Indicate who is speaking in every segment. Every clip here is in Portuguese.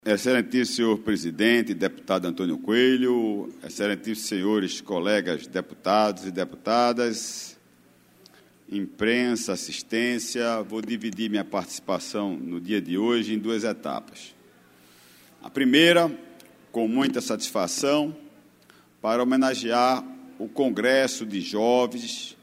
Speaker 1: Excelentíssimo senhor presidente, deputado Antônio Coelho, excelentíssimos senhores colegas deputados e deputadas, imprensa, assistência, vou dividir minha participação no dia de hoje em duas etapas. A primeira, com muita satisfação, para homenagear o Congresso de Jovens,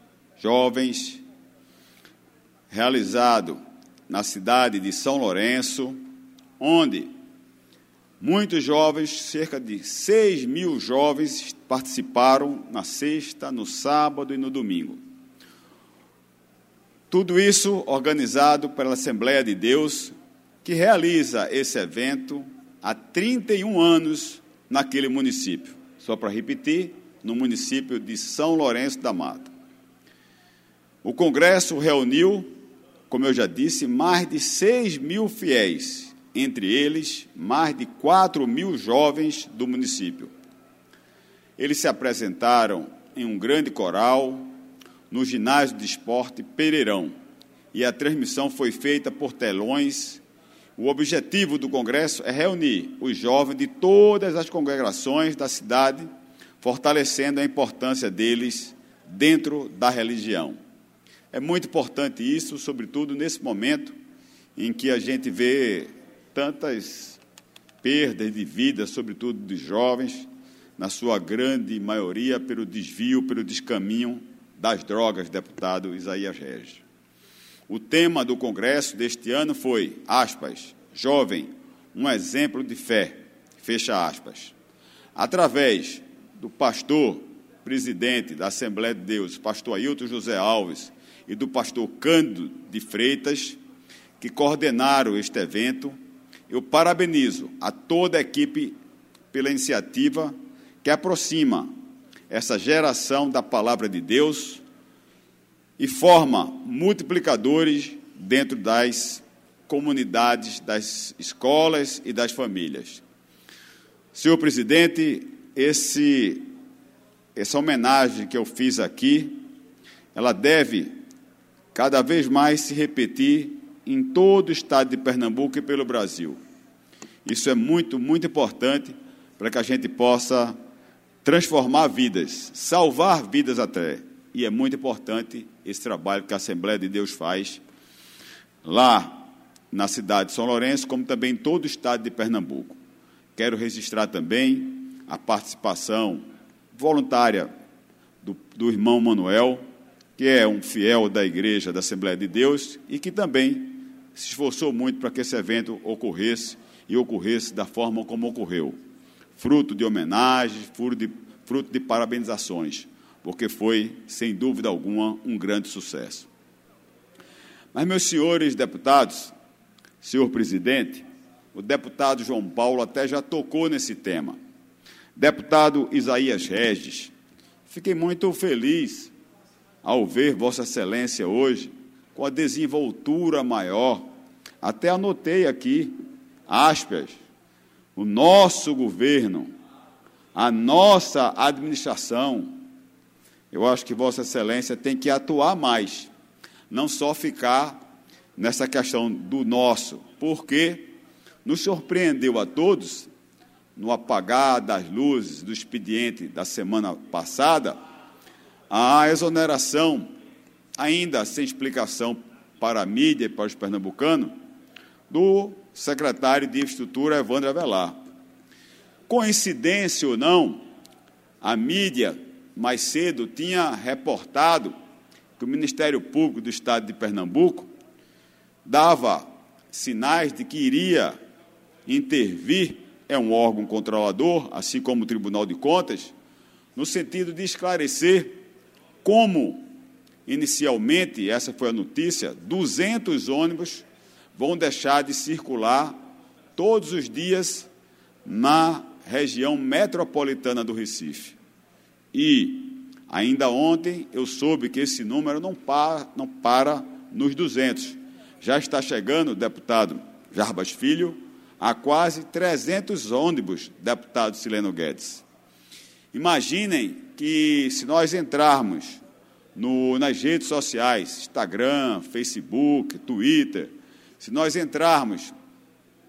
Speaker 1: realizado na cidade de São Lourenço, onde muitos jovens, cerca de 6.000 jovens, participaram na sexta, no sábado e no domingo. Tudo isso organizado pela Assembleia de Deus, que realiza esse evento há 31 anos naquele município. Só para repetir, no município de São Lourenço da Mata. O Congresso reuniu, como eu já disse, mais de 6.000 fiéis, entre eles, mais de 4.000 jovens do município. Eles se apresentaram em um grande coral no ginásio de esporte Pereirão, e a transmissão foi feita por telões. O objetivo do Congresso é reunir os jovens de todas as congregações da cidade, fortalecendo a importância deles dentro da religião. É muito importante isso, sobretudo nesse momento em que a gente vê tantas perdas de vida, sobretudo dos jovens, na sua grande maioria pelo desvio, pelo descaminho das drogas, deputado Isaías Regis. O tema do Congresso deste ano foi, aspas, jovem, um exemplo de fé, fecha aspas. Através do pastor presidente da Assembleia de Deus, pastor Ailton José Alves, e do pastor Cândido de Freitas, que coordenaram este evento, eu parabenizo a toda a equipe pela iniciativa que aproxima essa geração da palavra de Deus e forma multiplicadores dentro das comunidades, das escolas e das famílias. Senhor presidente, essa homenagem que eu fiz aqui, ela deve cada vez mais se repetir em todo o estado de Pernambuco e pelo Brasil. Isso é muito, muito importante para que a gente possa transformar vidas, salvar vidas até. E é muito importante esse trabalho que a Assembleia de Deus faz lá na cidade de São Lourenço, como também em todo o estado de Pernambuco. Quero registrar também a participação voluntária do irmão Manuel, que é um fiel da Igreja da Assembleia de Deus e que também se esforçou muito para que esse evento ocorresse e ocorresse da forma como ocorreu. Fruto de homenagens, fruto de parabenizações, porque foi, sem dúvida alguma, um grande sucesso. Mas, meus senhores deputados, senhor presidente, o deputado João Paulo até já tocou nesse tema. Deputado Isaías Regis, fiquei muito feliz ao ver Vossa Excelência hoje com a desenvoltura maior. Até anotei aqui, aspas, o nosso governo, a nossa administração. Eu acho que Vossa Excelência tem que atuar mais, não só ficar nessa questão do nosso, porque nos surpreendeu a todos, no apagar das luzes do expediente da semana passada, a exoneração, ainda sem explicação para a mídia e para os pernambucanos, do secretário de Infraestrutura, Evandro Avelar. Coincidência ou não, a mídia, mais cedo, tinha reportado que o Ministério Público do Estado de Pernambuco dava sinais de que iria intervir, é um órgão controlador, assim como o Tribunal de Contas, no sentido de esclarecer como, inicialmente, essa foi a notícia, 200 ônibus vão deixar de circular todos os dias na região metropolitana do Recife. E, ainda ontem, eu soube que esse número não para nos 200. Já está chegando, deputado Jarbas Filho, a quase 300 ônibus, deputado Sileno Guedes. Imaginem que, se nós entrarmos nas redes sociais, Instagram, Facebook, Twitter, se nós entrarmos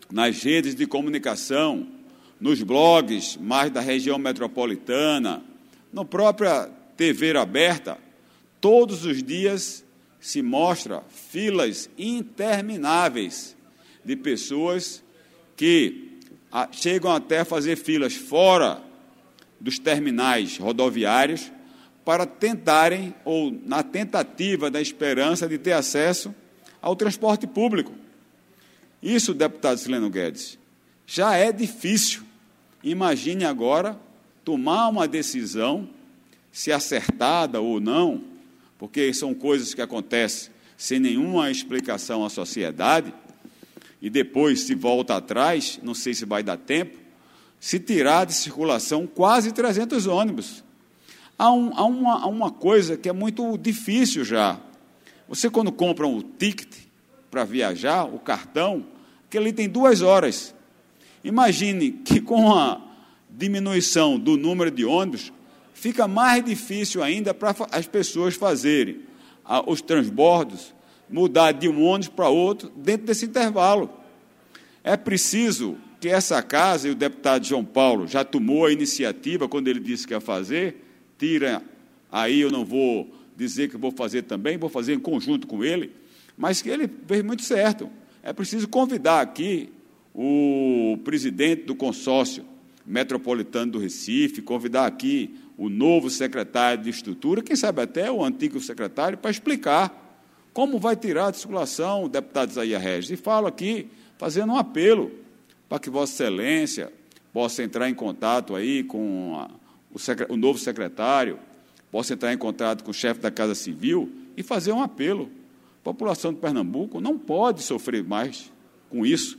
Speaker 1: nas redes de comunicação, nos blogs mais da região metropolitana, na própria TV aberta, todos os dias se mostra filas intermináveis de pessoas que chegam até a fazer filas fora dos terminais rodoviários para tentarem, ou na tentativa da esperança de ter acesso ao transporte público. Isso, deputado Sileno Guedes, já é difícil. Imagine agora tomar uma decisão, se acertada ou não, porque são coisas que acontecem sem nenhuma explicação à sociedade, e depois se volta atrás, não sei se vai dar tempo, se tirar de circulação quase 300 ônibus. Há uma coisa que é muito difícil já. Você, quando compra um ticket para viajar, o cartão, que ali tem 2 horas. Imagine que com a diminuição do número de ônibus, fica mais difícil ainda para as pessoas fazerem os transbordos, mudar de um ônibus para outro dentro desse intervalo. É preciso que essa casa, e o deputado João Paulo já tomou a iniciativa quando ele disse que ia fazer, tira aí, eu não vou dizer que vou fazer também, vou fazer em conjunto com ele, mas que ele fez muito certo. É preciso convidar aqui o presidente do consórcio metropolitano do Recife, convidar aqui o novo secretário de estrutura, quem sabe até o antigo secretário, para explicar como vai tirar de circulação o deputado Isaías Regis. E falo aqui, fazendo um apelo para que Vossa Excelência possa entrar em contato aí com o novo secretário, possa entrar em contato com o chefe da Casa Civil e fazer um apelo. A população de Pernambuco não pode sofrer mais com isso.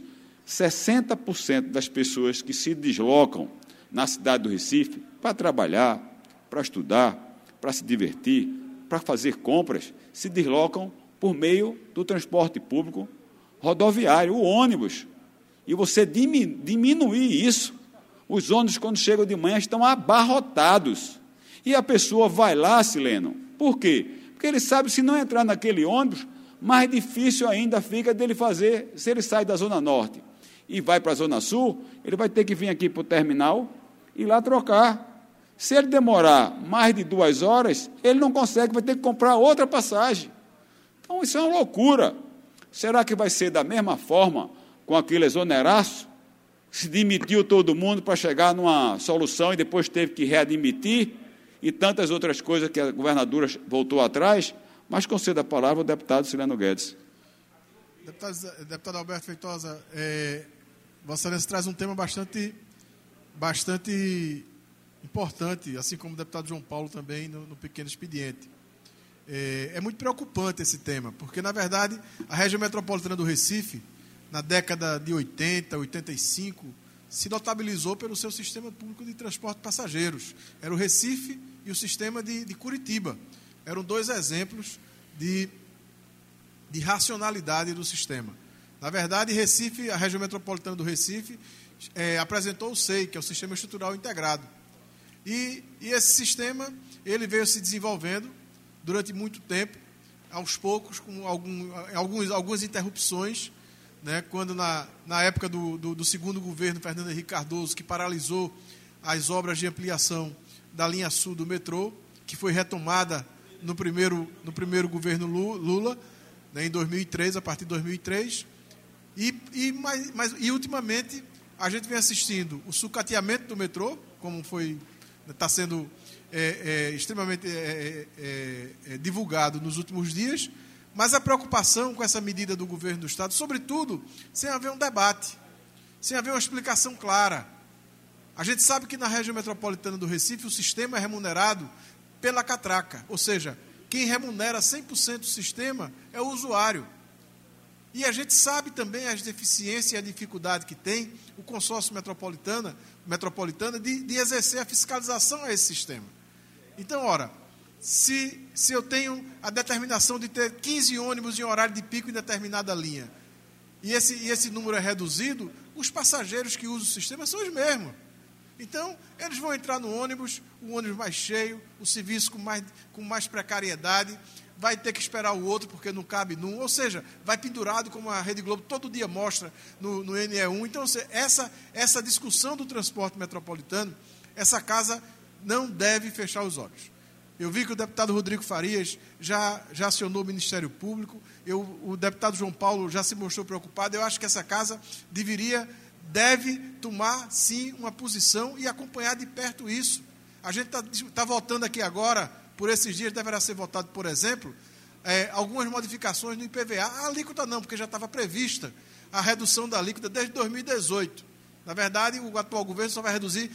Speaker 1: 60% das pessoas que se deslocam na cidade do Recife para trabalhar, para estudar, para se divertir, para fazer compras, se deslocam por meio do transporte público rodoviário, o ônibus. E você diminuir isso, os ônibus, quando chegam de manhã, estão abarrotados. E a pessoa vai lá, Sileno. Por quê? Porque ele sabe que, se não entrar naquele ônibus, mais difícil ainda fica dele fazer, se ele sai da Zona Norte e vai para a Zona Sul, ele vai ter que vir aqui para o terminal e lá trocar. Se ele demorar mais de 2 horas, ele não consegue, vai ter que comprar outra passagem. Então, isso é uma loucura. Será que vai ser da mesma forma com aquele exoneraço? Se demitiu todo mundo para chegar numa solução e depois teve que readmitir, e tantas outras coisas que a governadora voltou atrás, mas concedo a palavra ao deputado Sileno Guedes.
Speaker 2: Deputado Alberto Feitosa, Vossa Excelência traz um tema bastante importante, assim como o deputado João Paulo também, no pequeno expediente. É muito preocupante esse tema, porque, na verdade, a região metropolitana do Recife, na década de 80, 85, se notabilizou pelo seu sistema público de transporte de passageiros. Era o Recife e o sistema de Curitiba. Eram 2 exemplos de racionalidade do sistema. Na verdade, Recife, a região metropolitana do Recife, apresentou o SEI, que é o Sistema Estrutural Integrado. E esse sistema ele veio se desenvolvendo durante muito tempo, aos poucos, com algumas interrupções, né, quando na época do segundo governo Fernando Henrique Cardoso, que paralisou as obras de ampliação da linha sul do metrô, que foi retomada no primeiro governo Lula, né, em 2003, a partir de 2003, e ultimamente a gente vem assistindo o sucateamento do metrô, como está sendo extremamente divulgado nos últimos dias, mas a preocupação com essa medida do governo do Estado, sobretudo, sem haver um debate, sem haver uma explicação clara. A gente sabe que na região metropolitana do Recife o sistema é remunerado pela catraca, ou seja, quem remunera 100% do sistema é o usuário. E a gente sabe também as deficiências e a dificuldade que tem o consórcio metropolitana de exercer a fiscalização a esse sistema. Então, ora, se eu tenho a determinação de ter 15 ônibus em horário de pico em determinada linha, e esse número é reduzido, os passageiros que usam o sistema são os mesmos. Então, eles vão entrar no ônibus, o ônibus mais cheio, o serviço com mais precariedade, vai ter que esperar o outro porque não cabe num, ou seja, vai pendurado, como a Rede Globo todo dia mostra no NE1. Então, essa discussão do transporte metropolitano, essa casa não deve fechar os olhos. Eu vi que o deputado Rodrigo Farias já acionou o Ministério Público, o deputado João Paulo já se mostrou preocupado. Eu acho que essa casa deve tomar, sim, uma posição e acompanhar de perto isso. A gente está votando aqui agora, por esses dias deverá ser votado, por exemplo, algumas modificações no IPVA. A alíquota não, porque já estava prevista a redução da alíquota desde 2018. Na verdade, o atual governo só vai reduzir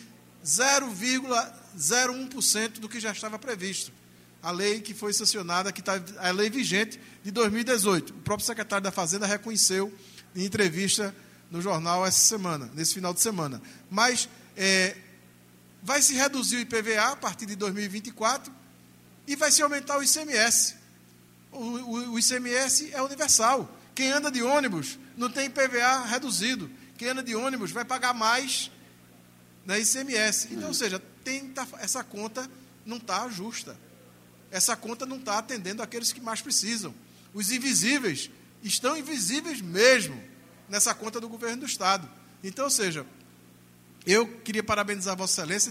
Speaker 2: 0,01% do que já estava previsto. A lei que foi sancionada, a lei vigente de 2018. O próprio secretário da Fazenda reconheceu em entrevista no jornal nesse final de semana. Mas vai se reduzir o IPVA a partir de 2024 e vai se aumentar o ICMS. O ICMS é universal. Quem anda de ônibus não tem IPVA reduzido. Quem anda de ônibus vai pagar mais na ICMS. Então, ou seja, essa conta não está justa. Essa conta não está atendendo aqueles que mais precisam. Os invisíveis estão invisíveis mesmo nessa conta do governo do Estado. Então, ou seja, eu queria parabenizar a Vossa Excelência,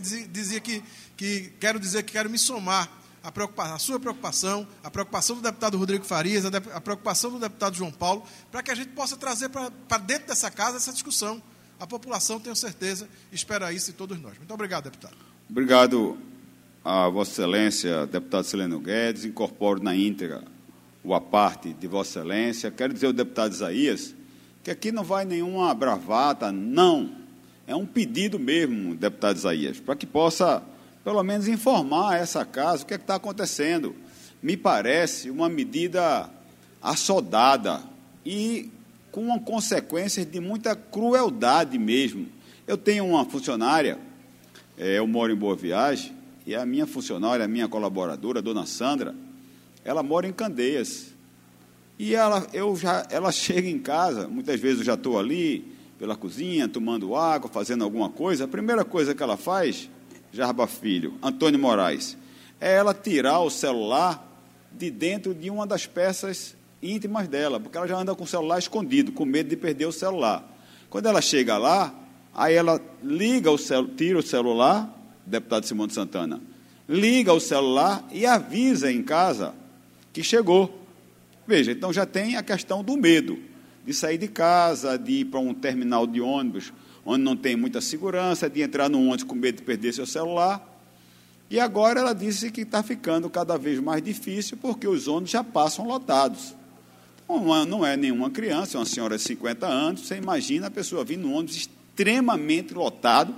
Speaker 2: quero me somar à sua preocupação, a preocupação do deputado Rodrigo Farias, a preocupação do deputado João Paulo, para que a gente possa trazer para dentro dessa casa essa discussão. A população, tenho certeza, espera isso de todos nós. Muito obrigado, deputado.
Speaker 1: Obrigado a Vossa Excelência, deputado Silênio Guedes. Incorporo na íntegra a parte de Vossa Excelência. Quero dizer ao deputado Isaías que aqui não vai nenhuma bravata, não. É um pedido mesmo, deputado Isaías, para que possa, pelo menos, informar essa casa o que está acontecendo. Me parece uma medida assodada e com consequências de muita crueldade mesmo. Eu tenho uma funcionária, eu moro em Boa Viagem, e a minha funcionária, a minha colaboradora, a dona Sandra, ela mora em Candeias. E ela chega em casa, muitas vezes eu já estou ali, pela cozinha, tomando água, fazendo alguma coisa. A primeira coisa que ela faz, Jarba Filho, Antônio Moraes, é ela tirar o celular de dentro de uma das peças íntimas dela, porque ela já anda com o celular escondido, com medo de perder o celular. Quando ela chega lá, aí ela tira o celular, deputado Simão de Santana, liga o celular e avisa em casa que chegou. Veja, então já tem a questão do medo, de sair de casa, de ir para um terminal de ônibus, onde não tem muita segurança, de entrar no ônibus com medo de perder seu celular. E agora ela disse que está ficando cada vez mais difícil, porque os ônibus já passam lotados. Não é nenhuma criança, é uma senhora de 50 anos, você imagina a pessoa vir num ônibus extremamente lotado,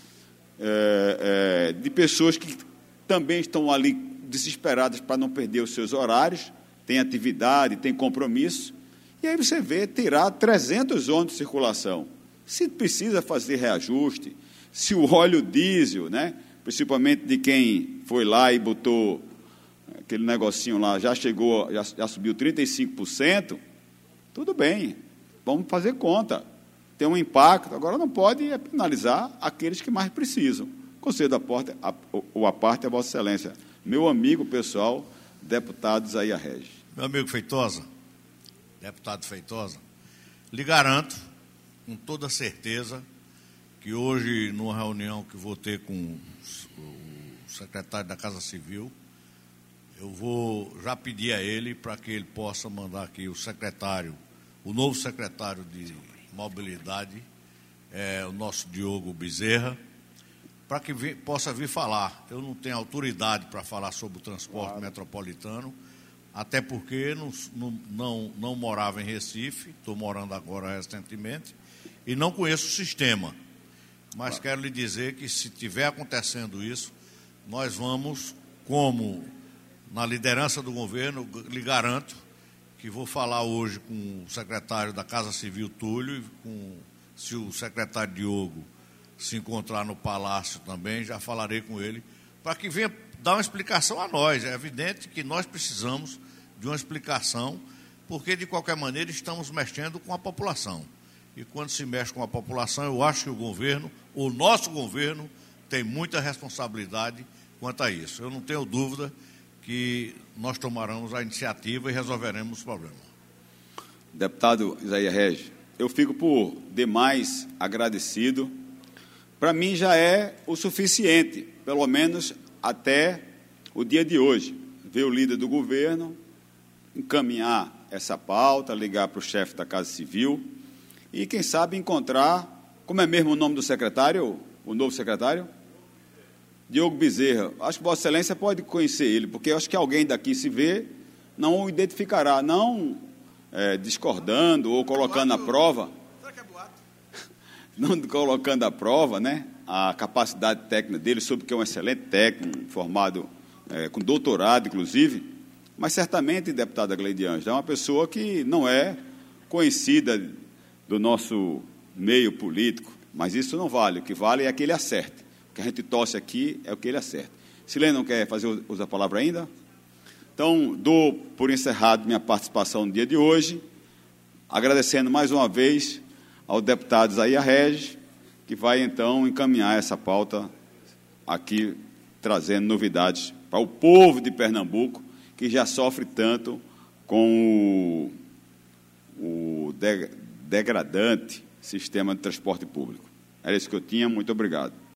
Speaker 1: de pessoas que também estão ali desesperadas para não perder os seus horários, tem atividade, tem compromisso, e aí você vê tirar 300 ônibus de circulação. Se precisa fazer reajuste, se o óleo diesel, né, principalmente de quem foi lá e botou aquele negocinho lá, já subiu 35%, tudo bem, vamos fazer conta. Tem um impacto, agora não pode penalizar aqueles que mais precisam. Concedo a parte a Vossa Excelência. Meu amigo pessoal, deputado Isaías Regis.
Speaker 3: Meu amigo Feitosa, deputado Feitosa, lhe garanto, com toda certeza, que hoje, numa reunião que vou ter com o secretário da Casa Civil, eu vou já pedir a ele para que ele possa mandar aqui o novo secretário de Mobilidade, o nosso Diogo Bezerra, para que possa vir falar. Eu não tenho autoridade para falar sobre o transporte metropolitano, até porque não morava em Recife, estou morando agora recentemente, e não conheço o sistema. Mas quero lhe dizer que, se estiver acontecendo isso, nós vamos, como na liderança do governo, lhe garanto que vou falar hoje com o secretário da Casa Civil, Túlio, e se o secretário Diogo se encontrar no Palácio também, já falarei com ele, para que venha dar uma explicação a nós. É evidente que nós precisamos de uma explicação, porque, de qualquer maneira, estamos mexendo com a população. E, quando se mexe com a população, eu acho que o nosso governo, tem muita responsabilidade quanto a isso. Eu não tenho dúvida que que nós tomaremos a iniciativa e resolveremos o problema.
Speaker 1: Deputado Isaías Regis, eu fico por demais agradecido. Para mim já é o suficiente, pelo menos até o dia de hoje, ver o líder do governo encaminhar essa pauta, ligar para o chefe da Casa Civil e, quem sabe, encontrar, como é mesmo o nome do secretário, o novo secretário? Diogo Bezerra. Acho que Vossa Excelência pode conhecer ele, porque eu acho que alguém daqui, se vê, não o identificará, não discordando ou colocando à prova.
Speaker 2: Será que é boato?
Speaker 1: Não colocando à prova, né, a capacidade técnica dele, soube que é um excelente técnico, formado com doutorado, inclusive, mas certamente, deputada Gleide Ângela, é uma pessoa que não é conhecida do nosso meio político, mas isso não vale, o que vale é que ele acerte. O que a gente torce aqui é o que ele acerte. Silene não quer fazer uso da palavra ainda? Então, dou por encerrado minha participação no dia de hoje, agradecendo mais uma vez ao deputado Isaías Regis, que vai, então, encaminhar essa pauta aqui, trazendo novidades para o povo de Pernambuco, que já sofre tanto com o degradante sistema de transporte público. Era isso que eu tinha. Muito obrigado.